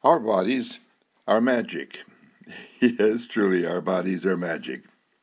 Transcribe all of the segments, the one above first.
Our bodies are magic. Yes, truly, our bodies are magic.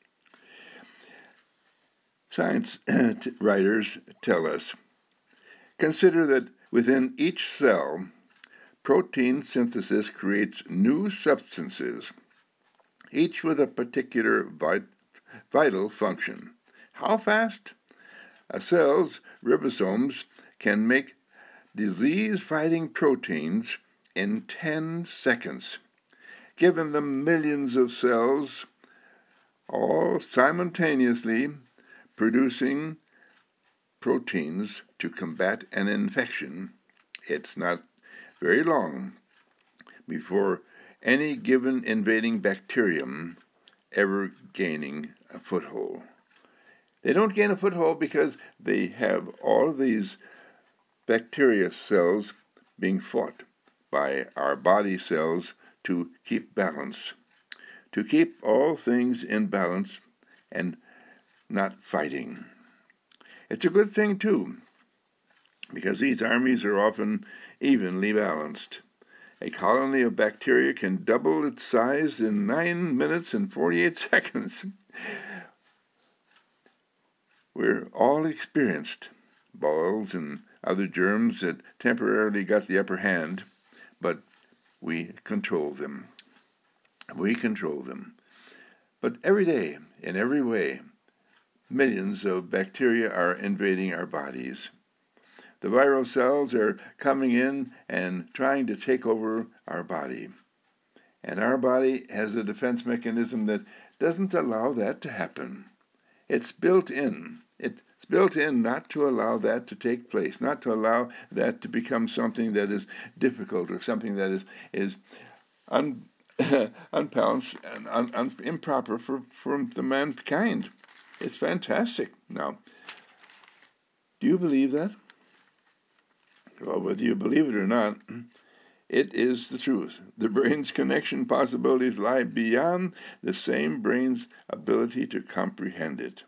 Science writers tell us consider that within each cell, protein synthesis creates new substances, each with a particular vital function. How fast? A cell's ribosomes can make disease-fighting proteins in 10 seconds. Given the millions of cells all simultaneously producing proteins to combat an infection, it's not very long before any given invading bacterium ever gaining a foothold. They don't gain a foothold because they have all of these bacteria cells being fought by our body cells to keep balance, to keep all things in balance and not fighting. It's a good thing, too, because these armies are often evenly balanced. A colony of bacteria can double its size in 9 minutes and 48 seconds. We're all experienced boils and other germs that temporarily got the upper hand, but we control them. We control them. But every day, in every way, millions of bacteria are invading our bodies. The viral cells are coming in and trying to take over our body. And our body has a defense mechanism that doesn't allow that to happen. It's built in. It's built in not to allow that to take place, not to allow that to become something that is difficult or something that is unbalanced and improper for the mankind. It's fantastic. Now, do you believe that? Well, whether you believe it or not, it is the truth. The brain's connection possibilities lie beyond the same brain's ability to comprehend it.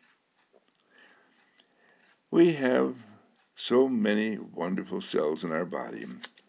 We have so many wonderful cells in our body.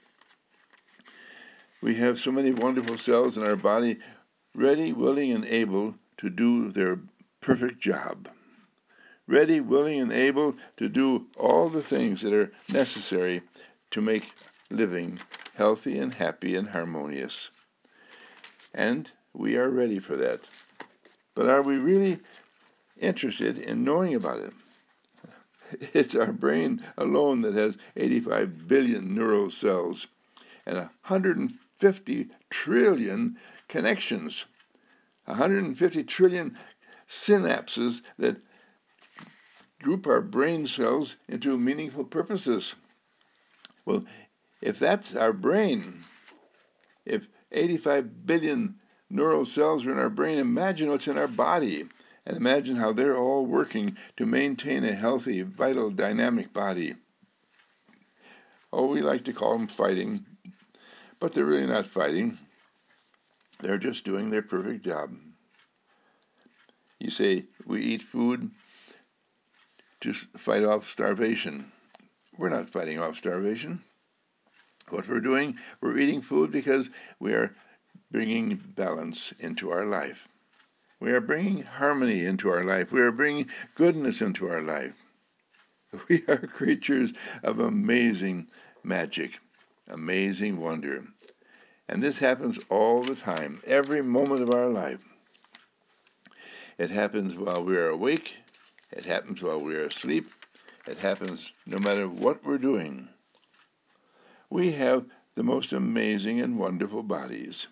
We have so many wonderful cells in our body ready, willing, and able to do their perfect job. Ready, willing, and able to do all the things that are necessary to make living healthy and happy and harmonious. And we are ready for that. But are we really interested in knowing about it? It's our brain alone that has 85 billion neural cells and 150 trillion connections, 150 trillion synapses that group our brain cells into meaningful purposes. Well, if that's our brain, if 85 billion neural cells are in our brain, imagine what's in our body, and imagine how they're all working to maintain a healthy, vital, dynamic body. Oh, we like to call them fighting, but they're really not fighting. They're just doing their perfect job. You say, we eat food to fight off starvation. We're not fighting off starvation. What we're doing, we're eating food because we are bringing balance into our life. We are bringing harmony into our life. We are bringing goodness into our life. We are creatures of amazing magic, amazing wonder. And this happens all the time, every moment of our life. It happens while we are awake. It happens while we are asleep. It happens no matter what we're doing. We have the most amazing and wonderful bodies.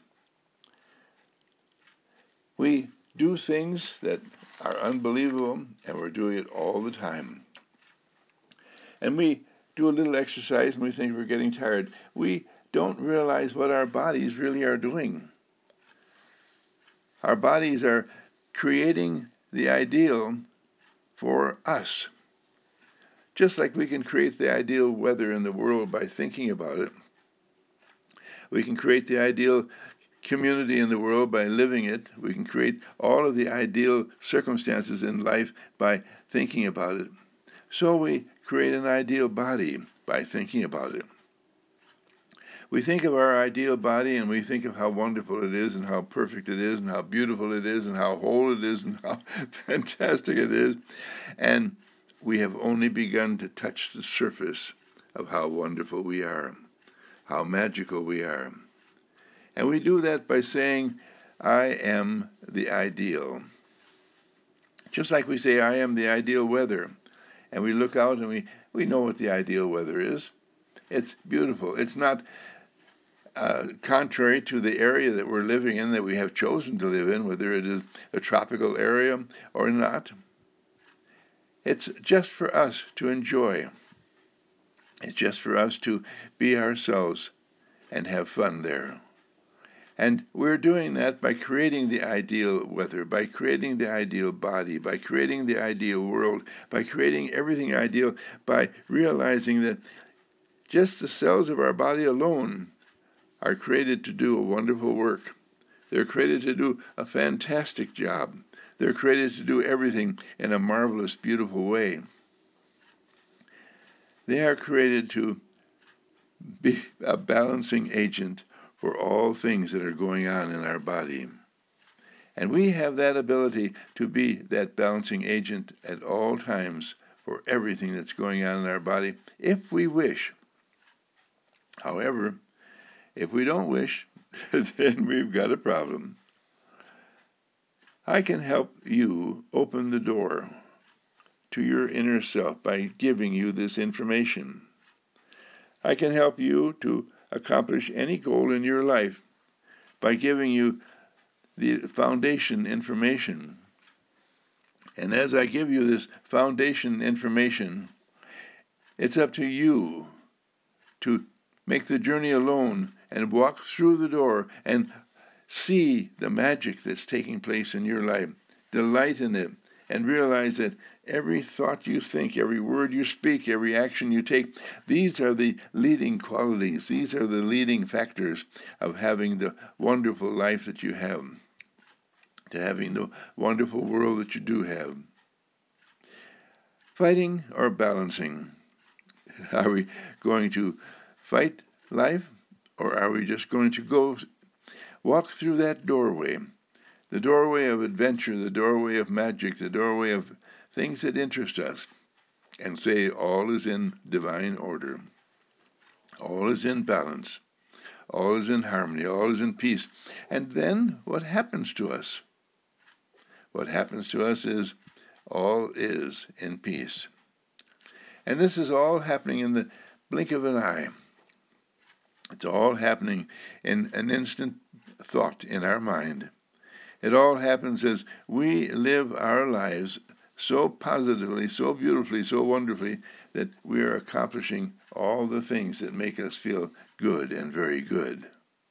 We do things that are unbelievable, and we're doing it all the time. And we do a little exercise and we think we're getting tired. We don't realize what our bodies really are doing. Our bodies are creating the ideal for us. Just like we can create the ideal weather in the world by thinking about it, we can create the ideal community in the world by living it. We can create all of the ideal circumstances in life by thinking about it. So we create an ideal body by thinking about it. We think of our ideal body and we think of how wonderful it is and how perfect it is and how beautiful it is and how whole it is and how fantastic it is. And we have only begun to touch the surface of how wonderful we are, how magical we are. And we do that by saying, I am the ideal. Just like we say, I am the ideal weather. And we look out and we know what the ideal weather is. It's beautiful. It's not contrary to the area that we're living in, that we have chosen to live in, whether it is a tropical area or not. It's just for us to enjoy. It's just for us to be ourselves and have fun there. And we're doing that by creating the ideal weather, by creating the ideal body, by creating the ideal world, by creating everything ideal, by realizing that just the cells of our body alone are created to do a wonderful work. They're created to do a fantastic job. They're created to do everything in a marvelous, beautiful way. They are created to be a balancing agent for all things that are going on in our body. And we have that ability to be that balancing agent at all times for everything that's going on in our body, if we wish. However, if we don't wish, then we've got a problem. I can help you open the door to your inner self by giving you this information. I can help you to accomplish any goal in your life by giving you the foundation information. And as I give you this foundation information, it's up to you to make the journey alone and walk through the door and see the magic that's taking place in your life. Delight in it and realize that every thought you think, every word you speak, every action you take, these are the leading qualities. These are the leading factors of having the wonderful life that you have, to having the wonderful world that you do have. Fighting or balancing? Are we going to fight life, or are we just going to go walk through that doorway? The doorway of adventure, the doorway of magic, the doorway of things that interest us, and say all is in divine order. All is in balance. All is in harmony. All is in peace. And then what happens to us? What happens to us is all is in peace. And this is all happening in the blink of an eye. It's all happening in an instant thought in our mind. It all happens as we live our lives so positively, so beautifully, so wonderfully, that we are accomplishing all the things that make us feel good and very good.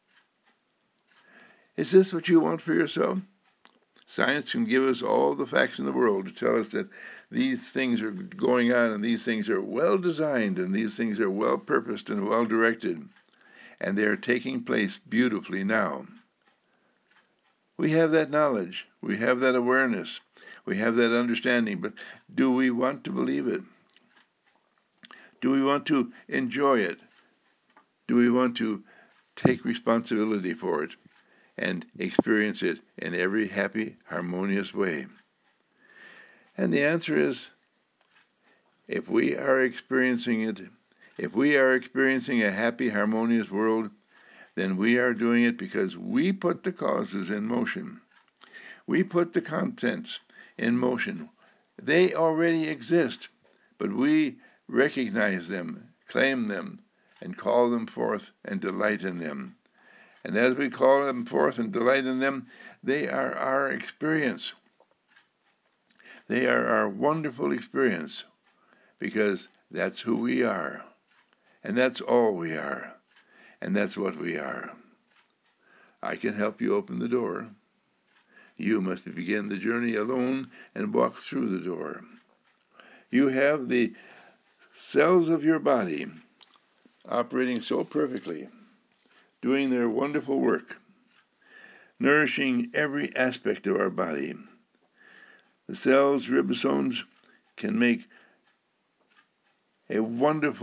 Is this what you want for yourself? Science can give us all the facts in the world to tell us that these things are going on and these things are well designed and these things are well purposed and well directed, and they are taking place beautifully now. We have that knowledge, we have that awareness, we have that understanding, but do we want to believe it? Do we want to enjoy it? Do we want to take responsibility for it and experience it in every happy, harmonious way? And the answer is, if we are experiencing it, if we are experiencing a happy, harmonious world, then we are doing it because we put the causes in motion. We put the contents in motion. They already exist, but we recognize them, claim them, and call them forth and delight in them. And as we call them forth and delight in them, they are our experience. They are our wonderful experience, because that's who we are, and that's all we are. And that's what we are. I can help you open the door. You must begin the journey alone and walk through the door. You have the cells of your body operating so perfectly, doing their wonderful work, nourishing every aspect of our body. The cells, ribosomes, can make a wonderful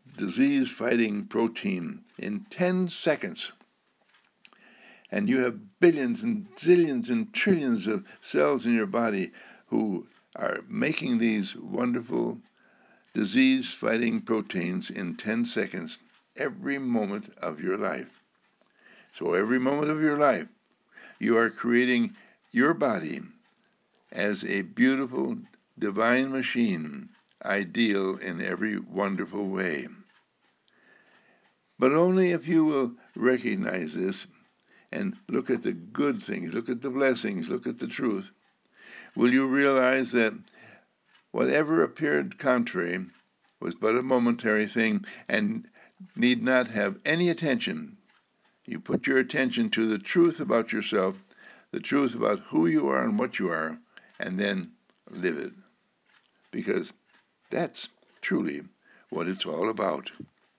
disease-fighting protein in 10 seconds. And you have billions and zillions and trillions of cells in your body who are making these wonderful disease-fighting proteins in 10 seconds every moment of your life. So every moment of your life, you are creating your body as a beautiful divine machine, ideal in every wonderful way. But only if you will recognize this and look at the good things, look at the blessings, look at the truth, will you realize that whatever appeared contrary was but a momentary thing and need not have any attention. You put your attention to the truth about yourself, the truth about who you are and what you are, and then live it. Because that's truly what it's all about.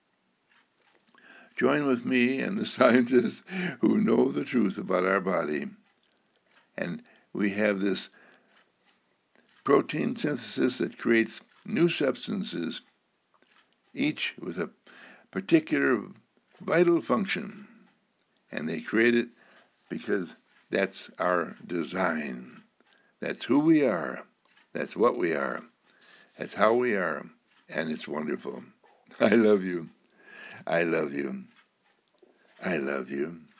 Join with me and the scientists who know the truth about our body. And we have this protein synthesis that creates new substances, each with a particular vital function. And they create it because that's our design. That's who we are. That's what we are. That's how we are. And it's wonderful. I love you. I love you. I love you.